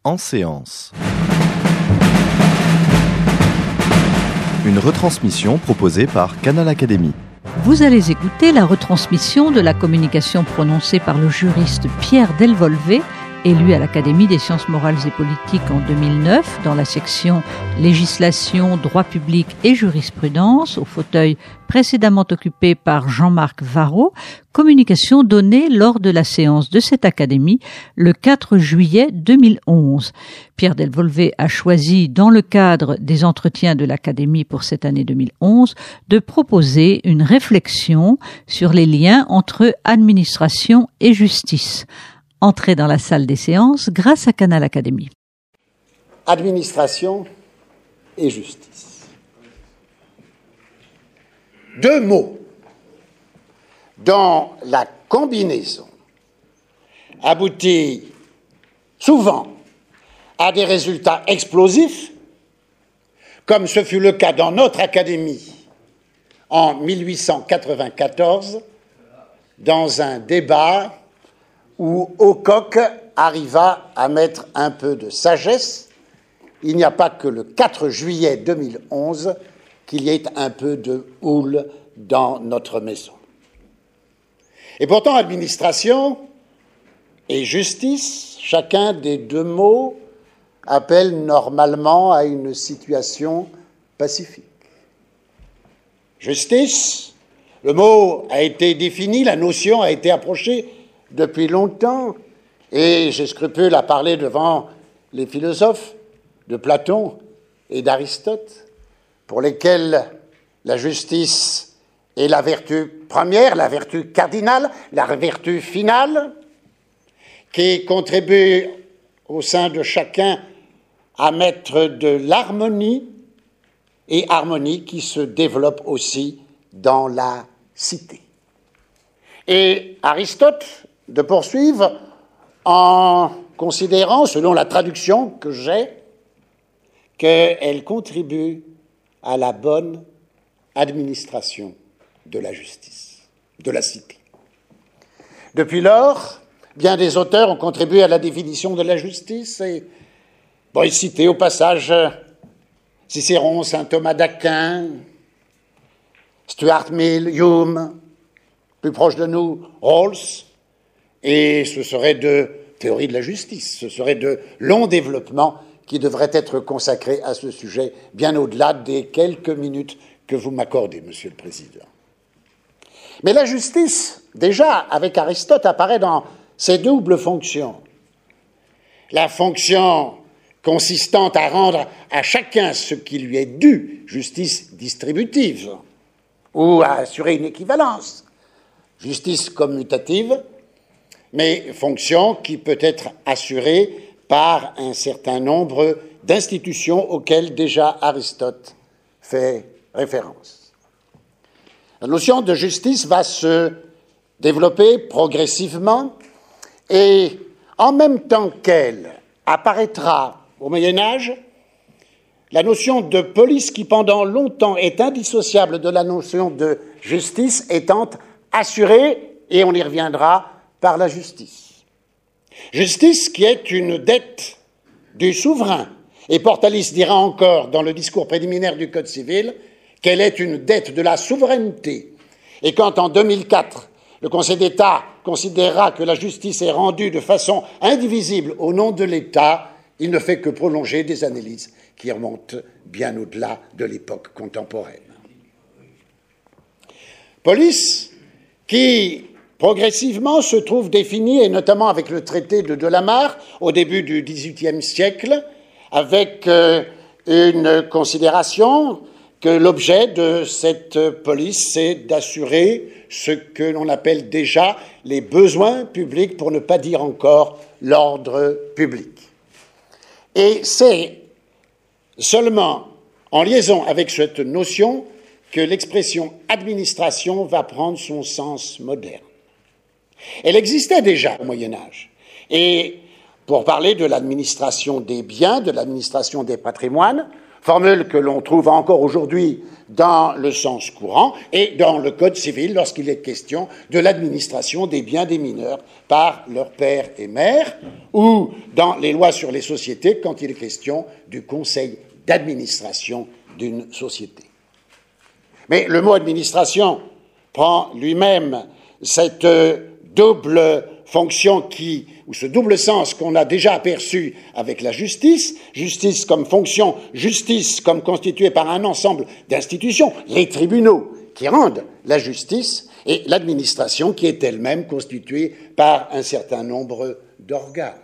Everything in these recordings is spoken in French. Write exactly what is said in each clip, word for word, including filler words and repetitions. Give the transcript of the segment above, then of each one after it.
En séance. Une retransmission proposée par Canal Académie. Vous allez écouter la retransmission de la communication prononcée par le juriste Pierre Delvolvé, élu à l'Académie des sciences morales et politiques en deux mille neuf dans la section législation, droit public et jurisprudence, au fauteuil précédemment occupé par Jean-Marc Varro, communication donnée lors de la séance de cette Académie le quatre juillet deux mille onze. Pierre Delvolvé a choisi, dans le cadre des entretiens de l'Académie pour cette année deux mille onze, de proposer une réflexion sur les liens entre administration et justice. Entrez dans la salle des séances grâce à Canal Académie. Administration et justice. Deux mots dont la combinaison aboutit souvent à des résultats explosifs, comme ce fut le cas dans notre Académie en mille huit cent quatre-vingt-quatorze, dans un débat où Aucoq arriva à mettre un peu de sagesse. Il n'y a pas que le quatre juillet deux mille onze qu'il y ait un peu de houle dans notre maison. Et pourtant, administration et justice, chacun des deux mots appelle normalement à une situation pacifique. Justice, le mot a été défini, la notion a été approchée depuis longtemps, et j'ai scrupule à parler devant les philosophes de Platon et d'Aristote, pour lesquels la justice est la vertu première, la vertu cardinale, la vertu finale, qui contribue au sein de chacun à mettre de l'harmonie, et harmonie qui se développe aussi dans la cité. Et Aristote de poursuivre en considérant, selon la traduction que j'ai, qu'elle contribue à la bonne administration de la justice, de la cité. Depuis lors, bien des auteurs ont contribué à la définition de la justice, et bon, il citait au passage Cicéron, saint Thomas d'Aquin, Stuart Mill, Hume, plus proche de nous, Rawls. Et ce serait de théorie de la justice, ce serait de longs développements qui devraient être consacrés à ce sujet, bien au-delà des quelques minutes que vous m'accordez, Monsieur le Président. Mais la justice, déjà, avec Aristote, apparaît dans ses doubles fonctions. La fonction consistant à rendre à chacun ce qui lui est dû, justice distributive, ou à assurer une équivalence, justice commutative, mais fonction qui peut être assurée par un certain nombre d'institutions auxquelles déjà Aristote fait référence. La notion de justice va se développer progressivement et en même temps qu'elle apparaîtra au Moyen-Âge, la notion de police qui pendant longtemps est indissociable de la notion de justice étant assurée, et on y reviendra, par la justice. Justice qui est une dette du souverain. Et Portalis dira encore dans le discours préliminaire du Code civil qu'elle est une dette de la souveraineté. Et quand en deux mille quatre, le Conseil d'État considérera que la justice est rendue de façon indivisible au nom de l'État, il ne fait que prolonger des analyses qui remontent bien au-delà de l'époque contemporaine. Police qui progressivement se trouve définie, et notamment avec le traité de Delamare au début du dix-huitième siècle, avec euh, une considération que l'objet de cette police, c'est d'assurer ce que l'on appelle déjà les besoins publics, pour ne pas dire encore l'ordre public. Et c'est seulement en liaison avec cette notion que l'expression administration va prendre son sens moderne. Elle existait déjà au Moyen-Âge. Et pour parler de l'administration des biens, de l'administration des patrimoines, formule que l'on trouve encore aujourd'hui dans le sens courant et dans le Code civil lorsqu'il est question de l'administration des biens des mineurs par leurs pères et mères, ou dans les lois sur les sociétés quand il est question du conseil d'administration d'une société. Mais le mot administration prend lui-même cette double fonction qui, ou ce double sens qu'on a déjà aperçu avec la justice, justice comme fonction, justice comme constituée par un ensemble d'institutions, les tribunaux qui rendent la justice, et l'administration qui est elle-même constituée par un certain nombre d'organes.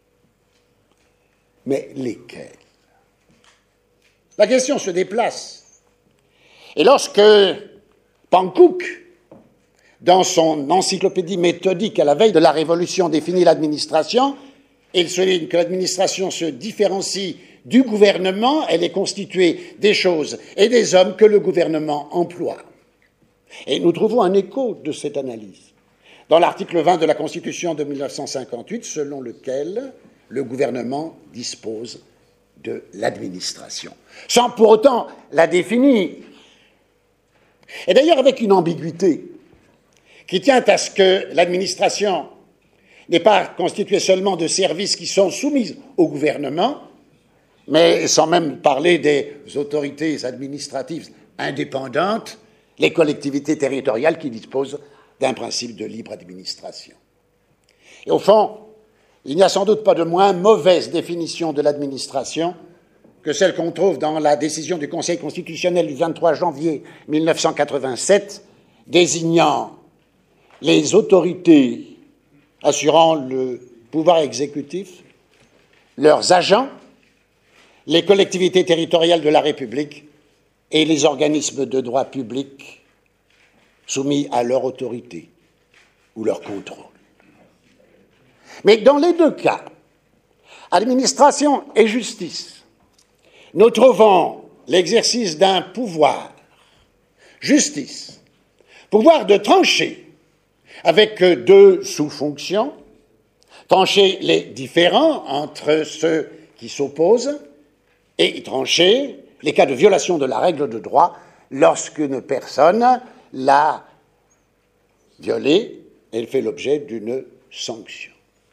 Mais lesquels? La question se déplace. Et lorsque Pankouk, dans son encyclopédie méthodique à la veille de la Révolution, définit l'administration, il souligne que l'administration se différencie du gouvernement, elle est constituée des choses et des hommes que le gouvernement emploie. Et nous trouvons un écho de cette analyse dans l'article vingt de la Constitution de mille neuf cent cinquante-huit, selon lequel le gouvernement dispose de l'administration, sans pour autant la définir. Et d'ailleurs avec une ambiguïté qui tient à ce que l'administration n'est pas constituée seulement de services qui sont soumis au gouvernement, mais sans même parler des autorités administratives indépendantes, les collectivités territoriales qui disposent d'un principe de libre administration. Et au fond, il n'y a sans doute pas de moins mauvaise définition de l'administration que celle qu'on trouve dans la décision du Conseil constitutionnel du vingt-trois janvier mille neuf cent quatre-vingt-sept, désignant les autorités assurant le pouvoir exécutif, leurs agents, les collectivités territoriales de la République et les organismes de droit public soumis à leur autorité ou leur contrôle. Mais dans les deux cas, administration et justice, nous trouvons l'exercice d'un pouvoir, justice, pouvoir de trancher avec deux sous-fonctions, trancher les différends entre ceux qui s'opposent et trancher les cas de violation de la règle de droit lorsqu'une personne l'a violée, elle fait l'objet d'une sanction.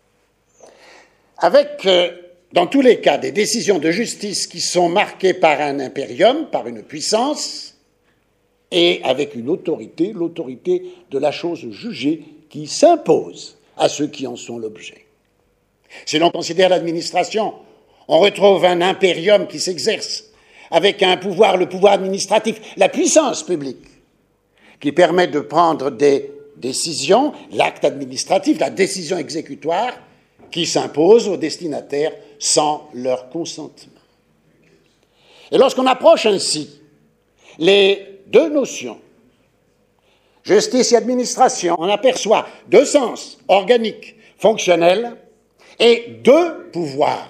Avec, dans tous les cas, des décisions de justice qui sont marquées par un impérium, par une puissance, et avec une autorité, l'autorité de la chose jugée qui s'impose à ceux qui en sont l'objet. Si l'on considère l'administration, on retrouve un impérium qui s'exerce avec un pouvoir, le pouvoir administratif, la puissance publique, qui permet de prendre des décisions, l'acte administratif, la décision exécutoire, qui s'impose aux destinataires sans leur consentement. Et lorsqu'on approche ainsi les deux notions, justice et administration, on aperçoit deux sens organiques, fonctionnels, et deux pouvoirs.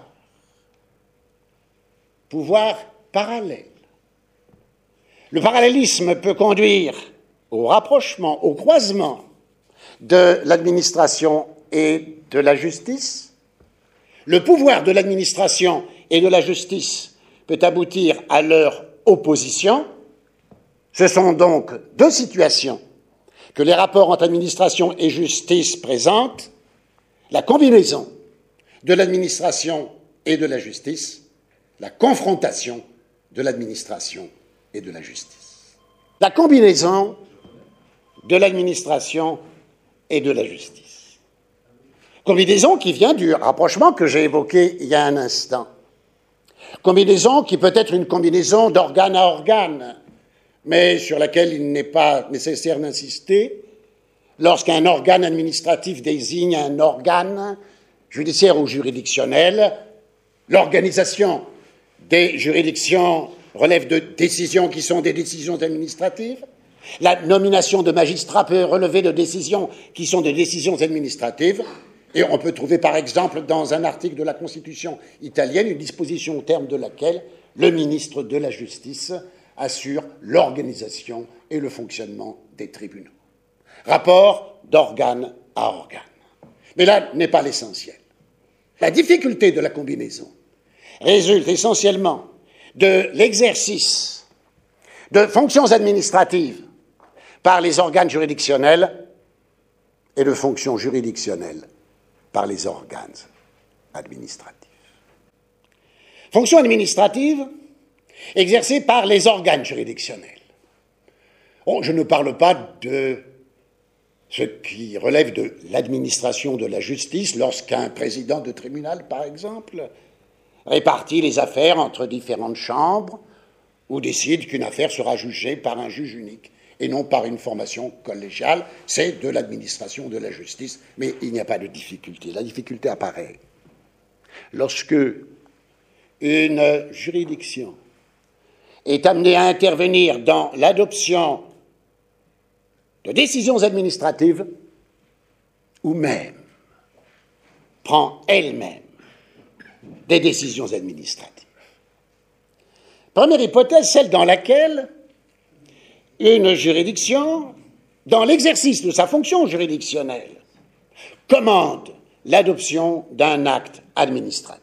Pouvoirs parallèles. Le parallélisme peut conduire au rapprochement, au croisement de l'administration et de la justice. Le pouvoir de l'administration et de la justice peut aboutir à leur opposition. Ce sont donc deux situations que les rapports entre administration et justice présentent, la combinaison de l'administration et de la justice, la confrontation de l'administration et de la justice. La combinaison de l'administration et de la justice. Combinaison qui vient du rapprochement que j'ai évoqué il y a un instant. Combinaison qui peut être une combinaison d'organe à organe, mais sur laquelle il n'est pas nécessaire d'insister. Lorsqu'un organe administratif désigne un organe judiciaire ou juridictionnel, l'organisation des juridictions relève de décisions qui sont des décisions administratives. La nomination de magistrats peut relever de décisions qui sont des décisions administratives. Et on peut trouver, par exemple, dans un article de la Constitution italienne, une disposition au terme de laquelle le ministre de la Justice assure l'organisation et le fonctionnement des tribunaux. Rapport d'organe à organe. Mais là n'est pas l'essentiel. La difficulté de la combinaison résulte essentiellement de l'exercice de fonctions administratives par les organes juridictionnels et de fonctions juridictionnelles par les organes administratifs. Fonctions administratives exercées par les organes juridictionnels. Oh, je ne parle pas de ce qui relève de l'administration de la justice lorsqu'un président de tribunal, par exemple, répartit les affaires entre différentes chambres ou décide qu'une affaire sera jugée par un juge unique et non par une formation collégiale. C'est de l'administration de la justice, mais il n'y a pas de difficulté. La difficulté apparaît lorsque une juridiction est amenée à intervenir dans l'adoption de décisions administratives ou même prend elle-même des décisions administratives. Première hypothèse, celle dans laquelle une juridiction, dans l'exercice de sa fonction juridictionnelle, commande l'adoption d'un acte administratif.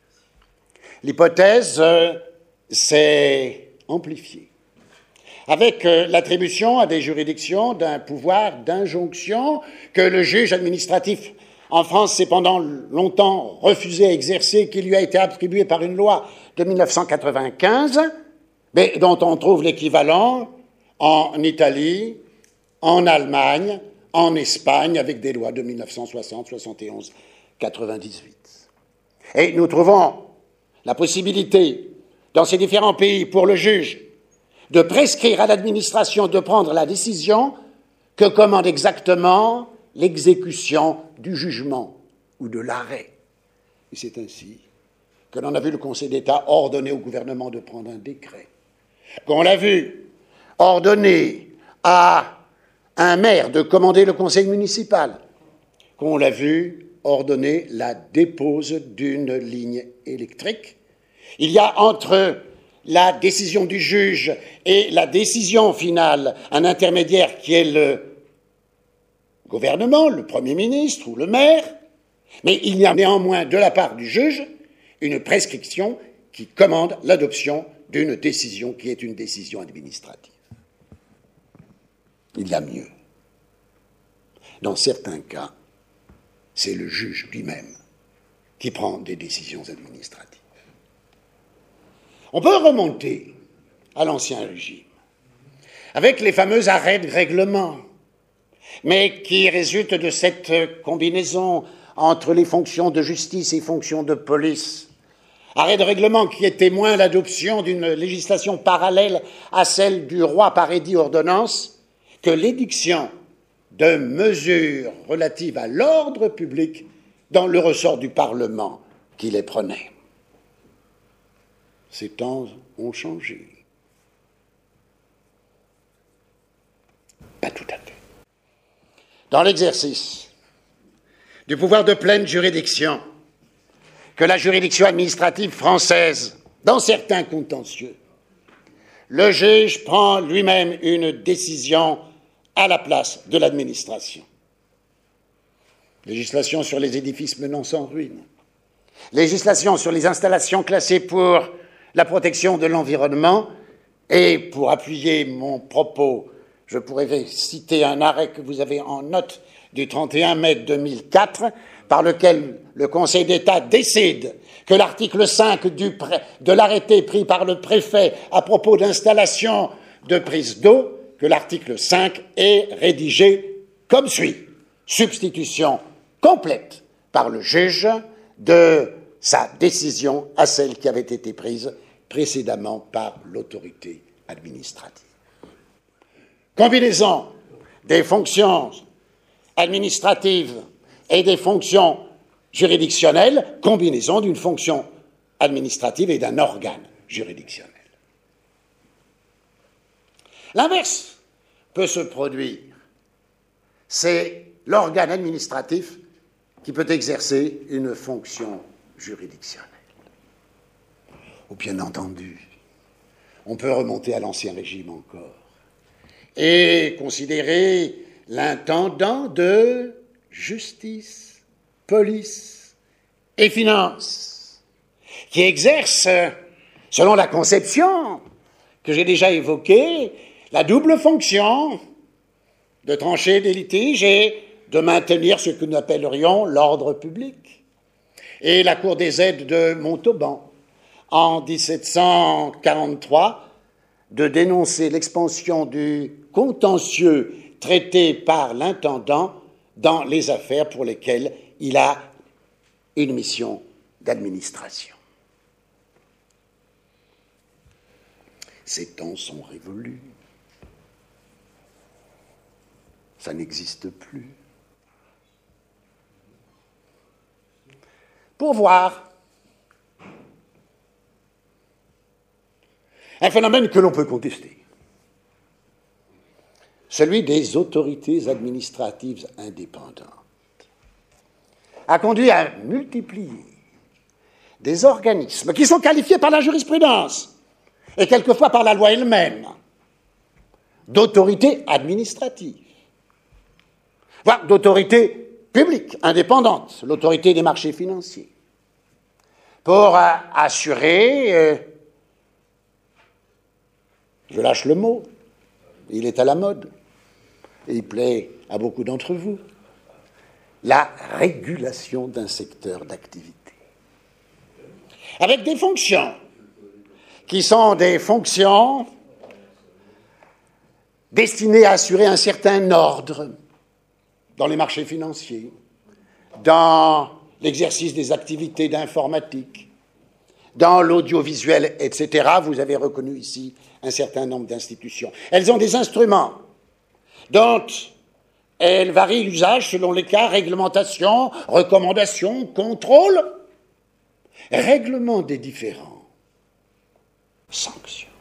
L'hypothèse euh, s'est amplifiée avec euh, l'attribution à des juridictions d'un pouvoir d'injonction que le juge administratif en France s'est pendant longtemps refusé à exercer, qui lui a été attribué par une loi de mille neuf cent quatre-vingt-quinze, mais dont on trouve l'équivalent en Italie, en Allemagne, en Espagne, avec des lois de mille neuf cent soixante, soixante et onze, quatre-vingt-dix-huit. Et nous trouvons la possibilité, dans ces différents pays, pour le juge, de prescrire à l'administration de prendre la décision que commande exactement l'exécution du jugement ou de l'arrêt. Et c'est ainsi que l'on a vu le Conseil d'État ordonner au gouvernement de prendre un décret, qu'on l'a vu ordonner à un maire de commander le conseil municipal, qu'on l'a vu ordonner la dépose d'une ligne électrique. Il y a entre la décision du juge et la décision finale un intermédiaire qui est le gouvernement, le Premier ministre ou le maire, mais il y a néanmoins de la part du juge une prescription qui commande l'adoption d'une décision qui est une décision administrative. Il y a mieux. Dans certains cas, c'est le juge lui-même qui prend des décisions administratives. On peut remonter à l'Ancien Régime avec les fameux arrêts de règlement, mais qui résultent de cette combinaison entre les fonctions de justice et fonctions de police. Arrêt de règlement qui est témoin l'adoption d'une législation parallèle à celle du roi par édit ordonnance, que l'édiction de mesures relatives à l'ordre public dans le ressort du Parlement qui les prenait. Ces temps ont changé. Pas tout à fait. Dans l'exercice du pouvoir de pleine juridiction que la juridiction administrative française, dans certains contentieux, le juge prend lui-même une décision à la place de l'administration. Législation sur les édifices menaçant en ruine. Législation sur les installations classées pour la protection de l'environnement. Et pour appuyer mon propos, je pourrais citer un arrêt que vous avez en note du trente et un mai deux mille quatre, par lequel le Conseil d'État décide que l'article cinq du pré- de l'arrêté pris par le préfet à propos d'installation de prise d'eau, que l'article cinq est rédigé comme suit. Substitution complète par le juge de sa décision à celle qui avait été prise précédemment par l'autorité administrative. Combinaison des fonctions administratives et des fonctions juridictionnelles, combinaison d'une fonction administrative et d'un organe juridictionnel. L'inverse peut se produire. C'est l'organe administratif qui peut exercer une fonction juridictionnelle. Ou bien entendu, on peut remonter à l'Ancien Régime encore et considérer l'intendant de justice, police et finances qui exerce selon la conception que j'ai déjà évoquée, la double fonction de trancher des litiges et de maintenir ce que nous appellerions l'ordre public. Et la Cour des aides de Montauban, en dix-sept cent quarante-trois, de dénoncer l'expansion du contentieux traité par l'intendant dans les affaires pour lesquelles il a une mission d'administration. Ces temps sont révolus. Ça n'existe plus. Pourvoir. Un phénomène que l'on peut contester. Celui des autorités administratives indépendantes a conduit à multiplier des organismes qui sont qualifiés par la jurisprudence et quelquefois par la loi elle-même d'autorités administratives, voire d'autorités publiques indépendantes, l'autorité des marchés financiers, pour euh, assurer, euh, je lâche le mot, il est à la mode, et il plaît à beaucoup d'entre vous, la régulation d'un secteur d'activité. Avec des fonctions qui sont des fonctions destinées à assurer un certain ordre dans les marchés financiers, dans l'exercice des activités d'informatique, dans l'audiovisuel, et cetera. Vous avez reconnu ici un certain nombre d'institutions. Elles ont des instruments dont elles varient l'usage selon les cas, réglementation, recommandation, contrôle, règlement des différends, sanctions.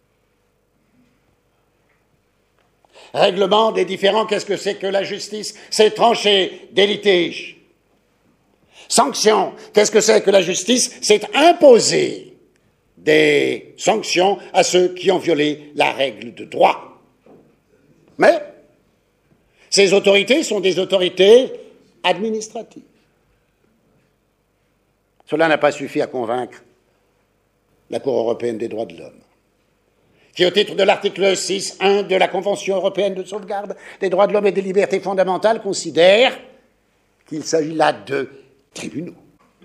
Règlement des différends, qu'est-ce que c'est que la justice? C'est trancher des litiges. Sanctions, qu'est-ce que c'est que la justice? C'est imposer des sanctions à ceux qui ont violé la règle de droit. Mais ces autorités sont des autorités administratives. Cela n'a pas suffi à convaincre la Cour européenne des droits de l'homme, qui, au titre de l'article six point un de la Convention européenne de sauvegarde des droits de l'homme et des libertés fondamentales, considère qu'il s'agit là de tribunaux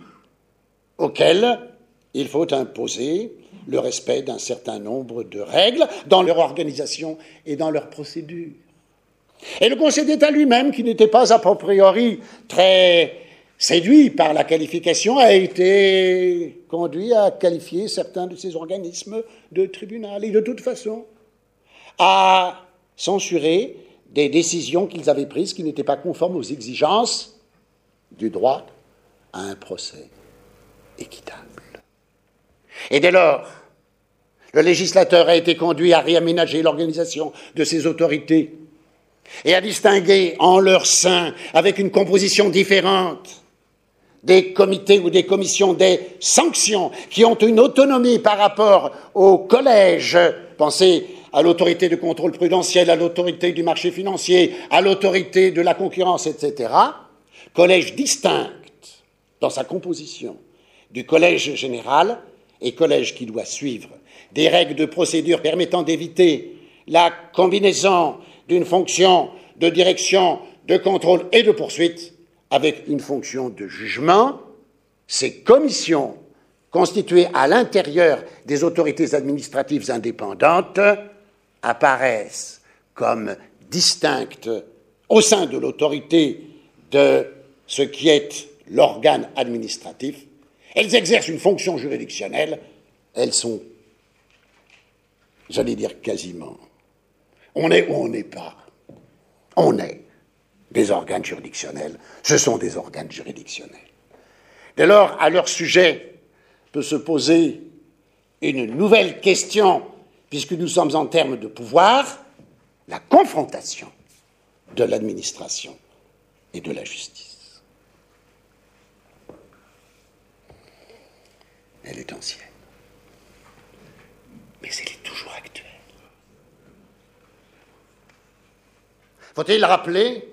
auxquels il faut imposer le respect d'un certain nombre de règles dans leur organisation et dans leurs procédures. Et le Conseil d'État lui-même, qui n'était pas a priori très séduit par la qualification, a été conduit à qualifier certains de ces organismes de tribunal et de toute façon à censurer des décisions qu'ils avaient prises qui n'étaient pas conformes aux exigences du droit à un procès équitable. Et dès lors, le législateur a été conduit à réaménager l'organisation de ces autorités et à distinguer en leur sein, avec une composition différente, des comités ou des commissions, des sanctions qui ont une autonomie par rapport au collège. Pensez à l'autorité de contrôle prudentiel, à l'autorité du marché financier, à l'autorité de la concurrence, et cetera. Collège distinct dans sa composition du collège général et collège qui doit suivre des règles de procédure permettant d'éviter la combinaison d'une fonction de direction, de contrôle et de poursuite avec une fonction de jugement. Ces commissions constituées à l'intérieur des autorités administratives indépendantes apparaissent comme distinctes au sein de l'autorité de ce qui est l'organe administratif. Elles exercent une fonction juridictionnelle, elles sont, j'allais dire quasiment, on est ou on n'est pas, on est des organes juridictionnels, ce sont des organes juridictionnels. Dès lors, à leur sujet peut se poser une nouvelle question, puisque nous sommes en termes de pouvoir, la confrontation de l'administration et de la justice. Elle est ancienne, mais elle est toujours actuelle. Faut-il rappeler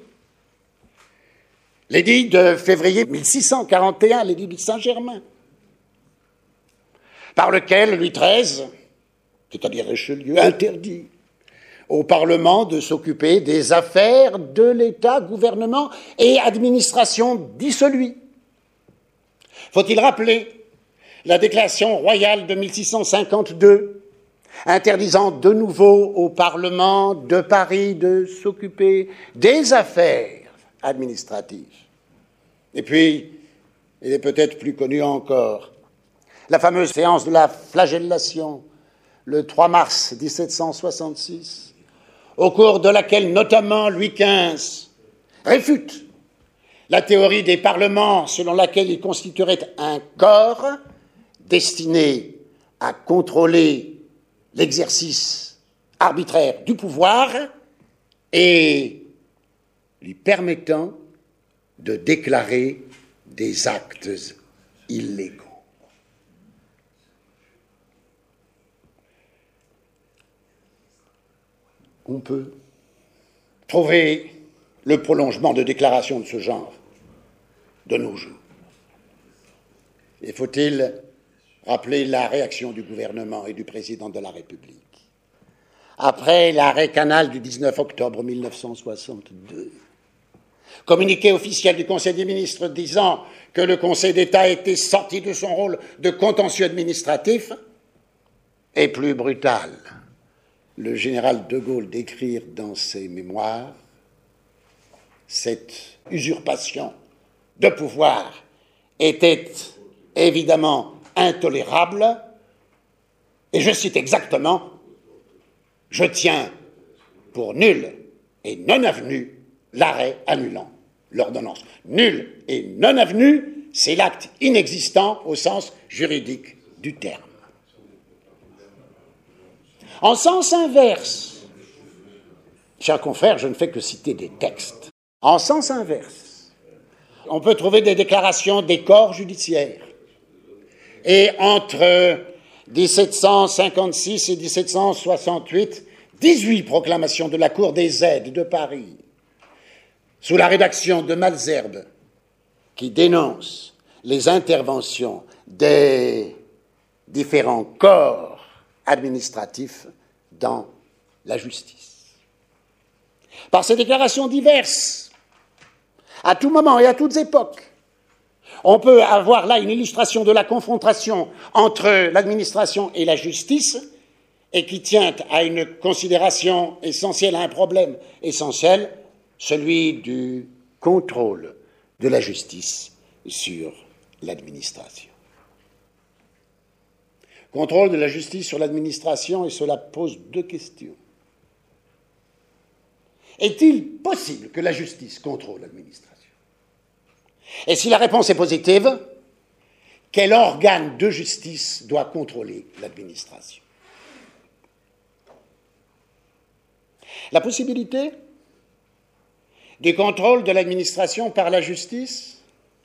l'édit de février mille six cent quarante et un, l'édit de Saint-Germain, par lequel Louis treize, c'est-à-dire Richelieu, interdit au Parlement de s'occuper des affaires de l'État, gouvernement et administration dissolue. Faut-il rappeler la déclaration royale de mille six cent cinquante-deux, interdisant de nouveau au Parlement de Paris de s'occuper des affaires administratives. Et puis, il est peut-être plus connu encore, la fameuse séance de la flagellation, le trois mars dix-sept cent soixante-six, au cours de laquelle notamment Louis quinze réfute la théorie des parlements selon laquelle il constituerait un corps destiné à contrôler l'exercice arbitraire du pouvoir et lui permettant de déclarer des actes illégaux. On peut trouver le prolongement de déclarations de ce genre de nos jours. Et faut-il rappeler la réaction du gouvernement et du président de la République après l'arrêt Canal du dix-neuf octobre mille neuf cent soixante-deux, communiqué officiel du Conseil des ministres disant que le Conseil d'État était sorti de son rôle de contentieux administratif, et plus brutal, le général de Gaulle d'écrire dans ses mémoires cette usurpation de pouvoir était évidemment intolérable, et je cite exactement, « Je tiens pour nul et non avenu l'arrêt annulant l'ordonnance. » Nul et non avenu, c'est l'acte inexistant au sens juridique du terme. En sens inverse, chers confrères, je ne fais que citer des textes. En sens inverse, on peut trouver des déclarations des corps judiciaires. Et entre dix-sept cent cinquante-six et dix-sept cent soixante-huit, dix-huit proclamations de la Cour des aides de Paris, sous la rédaction de Malesherbes, qui dénonce les interventions des différents corps administratifs dans la justice. Par ces déclarations diverses, à tout moment et à toutes époques, on peut avoir là une illustration de la confrontation entre l'administration et la justice, et qui tient à une considération essentielle, à un problème essentiel, celui du contrôle de la justice sur l'administration. Contrôle de la justice sur l'administration, et cela pose deux questions. Est-il possible que la justice contrôle l'administration ? Et si la réponse est positive, quel organe de justice doit contrôler l'administration ? La possibilité du contrôle de l'administration par la justice,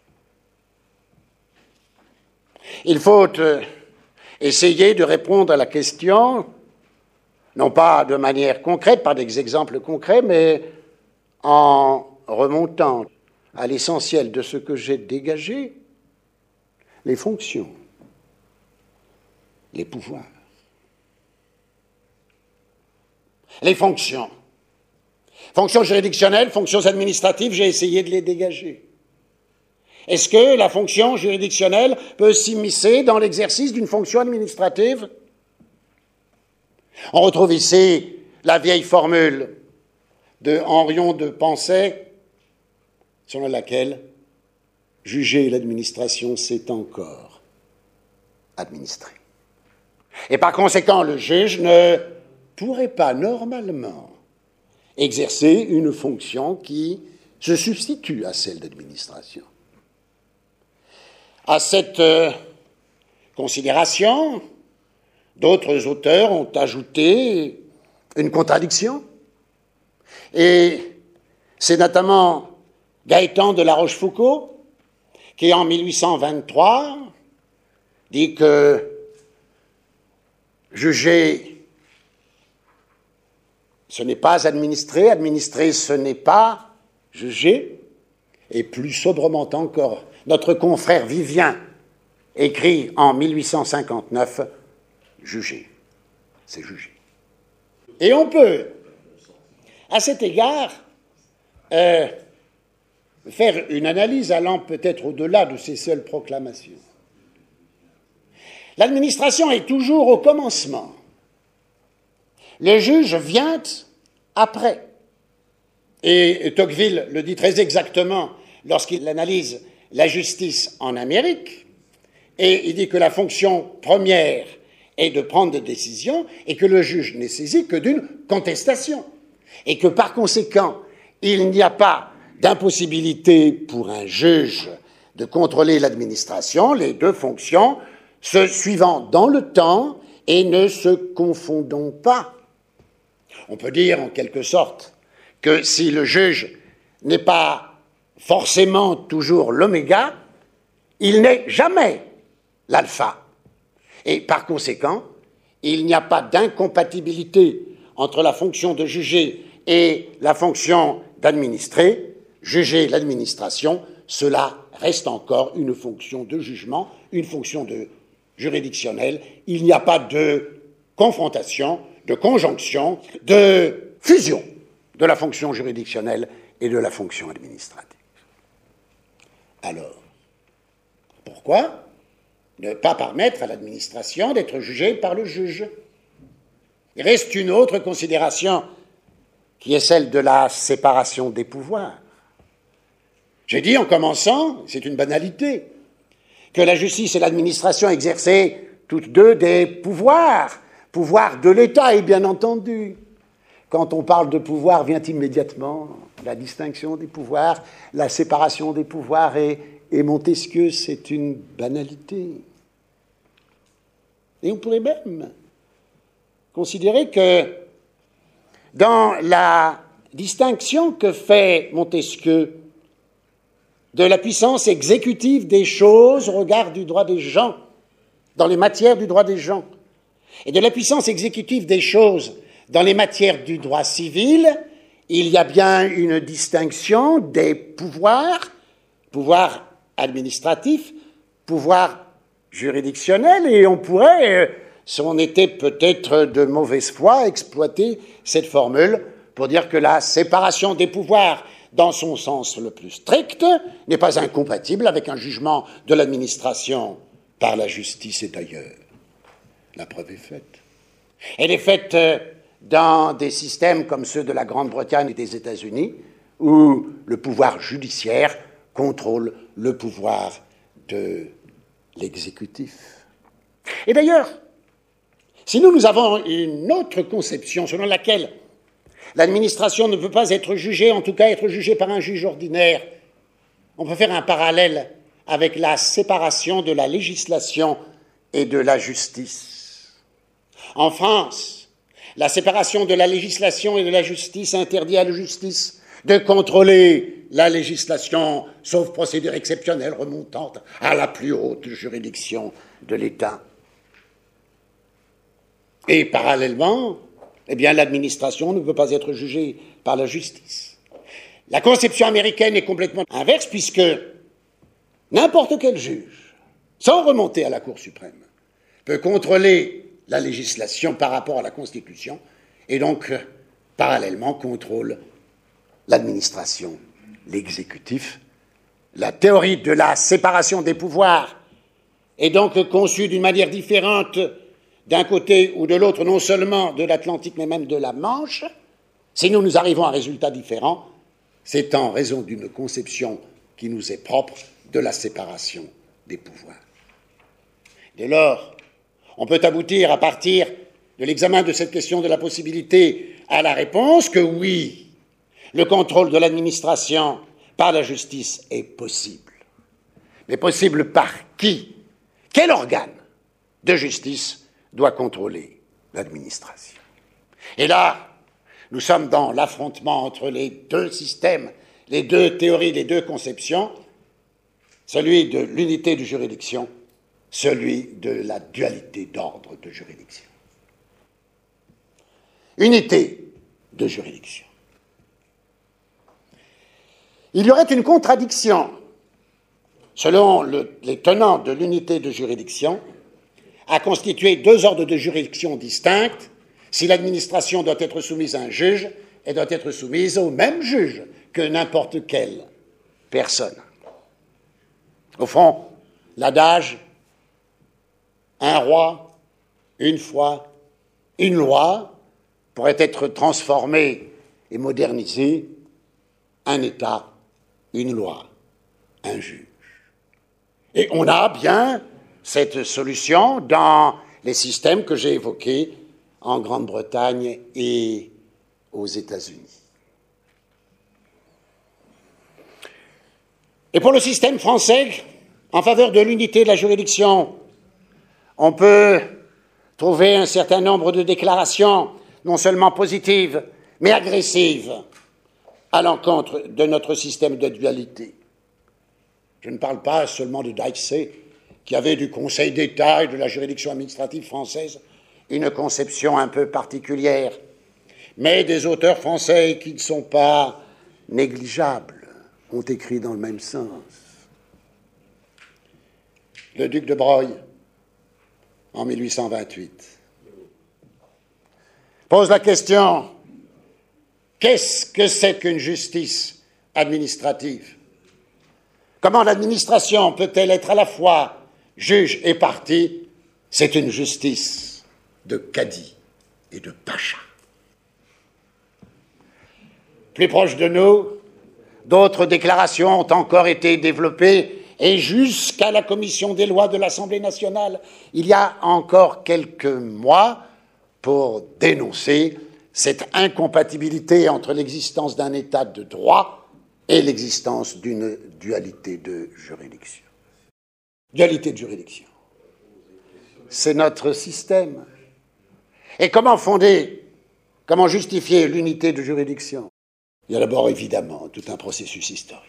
il faut euh, essayer de répondre à la question, non pas de manière concrète, par des exemples concrets, mais en remontant à l'essentiel de ce que j'ai dégagé, les fonctions, les pouvoirs. Les fonctions. Fonctions juridictionnelles, fonctions administratives, j'ai essayé de les dégager. Est-ce que la fonction juridictionnelle peut s'immiscer dans l'exercice d'une fonction administrative ? On retrouve ici la vieille formule de Henrion de Pensée, selon laquelle juger l'administration, c'est encore administrer. Et par conséquent, le juge ne pourrait pas normalement exercer une fonction qui se substitue à celle d'administration. À cette euh, considération, d'autres auteurs ont ajouté une contradiction, et c'est notamment Gaëtan de La Rochefoucauld qui, en mille huit cent vingt-trois, dit que juger, ce n'est pas administrer, administrer, ce n'est pas juger, et plus sobrement encore, notre confrère Vivien écrit en mille huit cent cinquante-neuf, « Juger ». C'est juger. Et on peut, à cet égard, euh, faire une analyse allant peut-être au-delà de ces seules proclamations. L'administration est toujours au commencement. Le juge vient après. Et Tocqueville le dit très exactement lorsqu'il analyse la justice en Amérique, et il dit que la fonction première est de prendre des décisions et que le juge n'est saisi que d'une contestation. Et que par conséquent, il n'y a pas d'impossibilité pour un juge de contrôler l'administration, les deux fonctions se suivant dans le temps et ne se confondant pas. On peut dire en quelque sorte que si le juge n'est pas forcément toujours l'oméga, il n'est jamais l'alpha. Et par conséquent, il n'y a pas d'incompatibilité entre la fonction de juger et la fonction d'administrer. Juger l'administration, cela reste encore une fonction de jugement, une fonction de juridictionnelle. Il n'y a pas de confrontation, de conjonction, de fusion de la fonction juridictionnelle et de la fonction administrative. Alors, pourquoi ne pas permettre à l'administration d'être jugée par le juge? Il reste une autre considération qui est celle de la séparation des pouvoirs. J'ai dit en commençant, c'est une banalité, que la justice et l'administration exerçaient toutes deux des pouvoirs, pouvoirs de l'État, et bien entendu. Quand on parle de pouvoir, vient immédiatement la distinction des pouvoirs, la séparation des pouvoirs, et, et Montesquieu, c'est une banalité. Et on pourrait même considérer que dans la distinction que fait Montesquieu de la puissance exécutive des choses au regard du droit des gens, dans les matières du droit des gens, et de la puissance exécutive des choses dans les matières du droit civil, il y a bien une distinction des pouvoirs, pouvoir administratif, pouvoir juridictionnel, et on pourrait, si on était peut-être de mauvaise foi, exploiter cette formule pour dire que la séparation des pouvoirs dans son sens le plus strict n'est pas incompatible avec un jugement de l'administration par la justice, et d'ailleurs, la preuve est faite. Elle est faite dans des systèmes comme ceux de la Grande-Bretagne et des États-Unis, où le pouvoir judiciaire contrôle le pouvoir de l'exécutif. Et d'ailleurs, si nous, nous avons une autre conception selon laquelle l'administration ne peut pas être jugée, en tout cas être jugée par un juge ordinaire, on peut faire un parallèle avec la séparation de la législation et de la justice. En France, la séparation de la législation et de la justice interdit à la justice de contrôler la législation, sauf procédure exceptionnelle remontant à la plus haute juridiction de l'État. Et parallèlement, eh bien, l'administration ne peut pas être jugée par la justice. La conception américaine est complètement inverse, puisque n'importe quel juge, sans remonter à la Cour suprême, peut contrôler la législation par rapport à la Constitution, et donc, parallèlement, contrôle l'administration, l'exécutif. La théorie de la séparation des pouvoirs est donc conçue d'une manière différente d'un côté ou de l'autre, non seulement de l'Atlantique, mais même de la Manche. Si nous nous arrivons à un résultat différent, c'est en raison d'une conception qui nous est propre de la séparation des pouvoirs. Dès lors, on peut aboutir à partir de l'examen de cette question de la possibilité à la réponse que oui, le contrôle de l'administration par la justice est possible. Mais possible par qui? Quel organe de justice doit contrôler l'administration? Et là, nous sommes dans l'affrontement entre les deux systèmes, les deux théories, les deux conceptions, celui de l'unité de juridiction, celui de la dualité d'ordre de juridiction. Unité de juridiction. Il y aurait une contradiction selon le, les tenants de l'unité de juridiction, à constituer deux ordres de juridiction distincts si l'administration doit être soumise à un juge et doit être soumise au même juge que n'importe quelle personne. Au fond, l'adage « un roi, une foi, une loi » pourrait être transformé et modernisé « un État, une loi, un juge ». Et on a bien cette solution dans les systèmes que j'ai évoqués en Grande-Bretagne et aux États-Unis. Et pour le système français, en faveur de l'unité de la juridiction, on peut trouver un certain nombre de déclarations, non seulement positives, mais agressives, à l'encontre de notre système de dualité. Je ne parle pas seulement de Dijksee, qui avait du Conseil d'État et de la juridiction administrative française une conception un peu particulière, mais des auteurs français qui ne sont pas négligeables ont écrit dans le même sens. Le duc de Broglie, en mille huit cent vingt-huit, pose la question: qu'est-ce que c'est qu'une justice administrative? Comment l'administration peut-elle être à la fois juge et partie? C'est une justice de cadi et de pacha. Plus proche de nous, d'autres déclarations ont encore été développées, et jusqu'à la commission des lois de l'Assemblée nationale, il y a encore quelques mois, pour dénoncer cette incompatibilité entre l'existence d'un État de droit et l'existence d'une dualité de juridiction. Dualité de juridiction. C'est notre système. Et comment fonder, comment justifier l'unité de juridiction? Il y a d'abord, évidemment, tout un processus historique.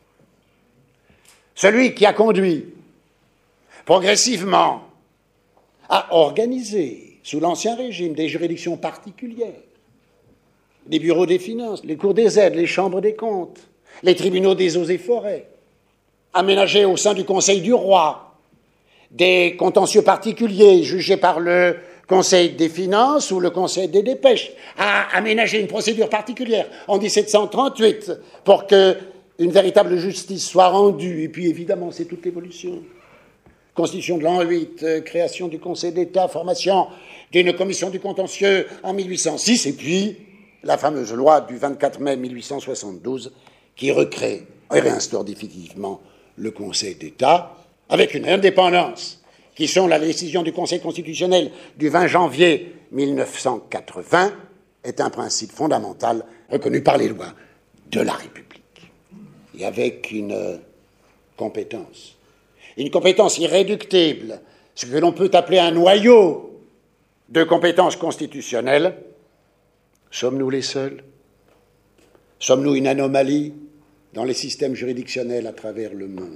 Celui qui a conduit progressivement à organiser, sous l'Ancien Régime, des juridictions particulières, les bureaux des finances, les cours des aides, les chambres des comptes, les tribunaux des eaux et forêts, aménager au sein du Conseil du roi des contentieux particuliers jugés par le Conseil des finances ou le Conseil des dépêches, à aménager une procédure particulière en dix-sept cent trente-huit pour qu'une véritable justice soit rendue. Et puis évidemment, c'est toute l'évolution. Constitution de l'an huit, euh, création du Conseil d'État, formation d'une commission du contentieux en mille huit cent six, et puis la fameuse loi du vingt-quatre mai mille huit cent soixante-douze qui recrée et réinstaure définitivement le Conseil d'État avec une indépendance qui, sont la décision du Conseil constitutionnel du vingt janvier mille neuf cent quatre-vingts, est un principe fondamental reconnu par les lois de la République. Et avec une compétence, une compétence irréductible, ce que l'on peut appeler un noyau de compétences constitutionnelles, sommes-nous les seuls? Sommes-nous une anomalie dans les systèmes juridictionnels à travers le monde?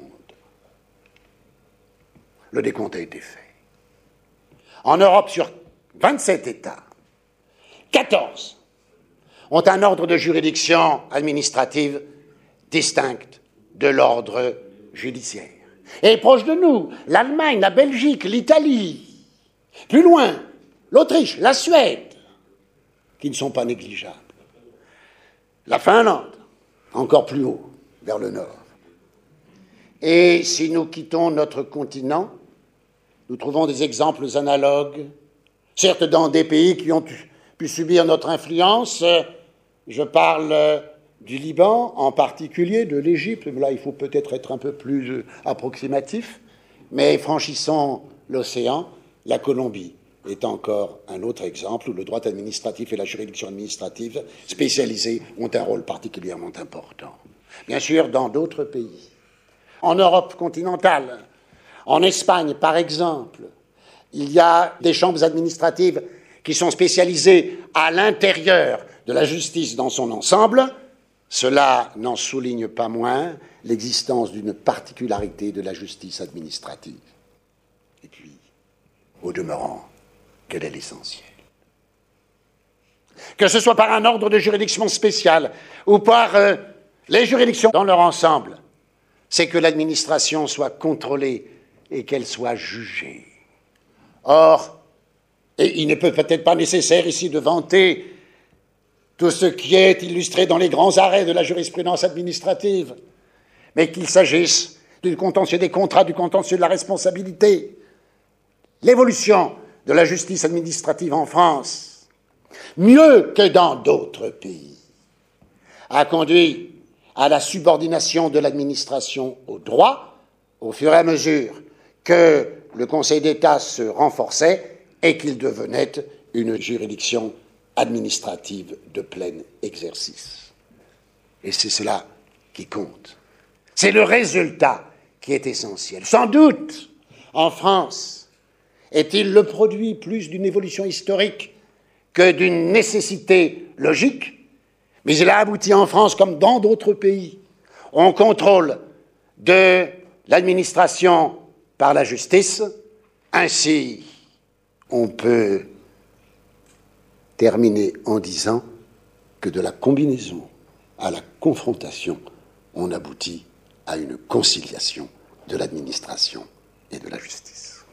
Le décompte a été fait. En Europe, sur vingt-sept États, quatorze ont un ordre de juridiction administrative distinct de l'ordre judiciaire. Et proche de nous, l'Allemagne, la Belgique, l'Italie, plus loin, l'Autriche, la Suède, qui ne sont pas négligeables. La Finlande, encore plus haut, vers le nord. Et si nous quittons notre continent, nous trouvons des exemples analogues, certes dans des pays qui ont pu subir notre influence. Je parle du Liban, en particulier de l'Égypte. Là, il faut peut-être être un peu plus approximatif, mais franchissons l'océan, la Colombie est encore un autre exemple où le droit administratif et la juridiction administrative spécialisée ont un rôle particulièrement important. Bien sûr, dans d'autres pays. En Europe continentale, en Espagne, par exemple, il y a des chambres administratives qui sont spécialisées à l'intérieur de la justice dans son ensemble. Cela n'en souligne pas moins l'existence d'une particularité de la justice administrative. Et puis, au demeurant, quel est l'essentiel? Que ce soit par un ordre de juridiction spécial ou par euh, les juridictions dans leur ensemble, c'est que l'administration soit contrôlée et qu'elle soit jugée. Or, et il ne peut peut-être pas nécessaire ici de vanter tout ce qui est illustré dans les grands arrêts de la jurisprudence administrative, mais qu'il s'agisse du contentieux des contrats, du contentieux de la responsabilité. L'évolution de la justice administrative en France, mieux que dans d'autres pays, a conduit à la subordination de l'administration au droit, au fur et à mesure que le Conseil d'État se renforçait et qu'il devenait une juridiction administrative de plein exercice. Et c'est cela qui compte. C'est le résultat qui est essentiel. Sans doute, en France, est-il le produit plus d'une évolution historique que d'une nécessité logique, mais il a abouti en France comme dans d'autres pays. On contrôle de l'administration par la justice. Ainsi, on peut terminer en disant que de la combinaison à la confrontation, on aboutit à une conciliation de l'administration et de la justice.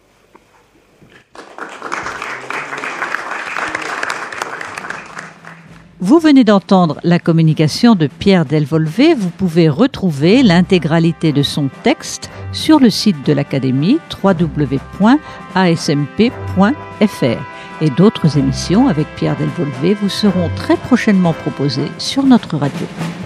Vous venez d'entendre la communication de Pierre Delvolvé. Vous pouvez retrouver l'intégralité de son texte sur le site de l'Académie w w w point a s m p point f r. Et d'autres émissions avec Pierre Delvolvé vous seront très prochainement proposées sur notre radio.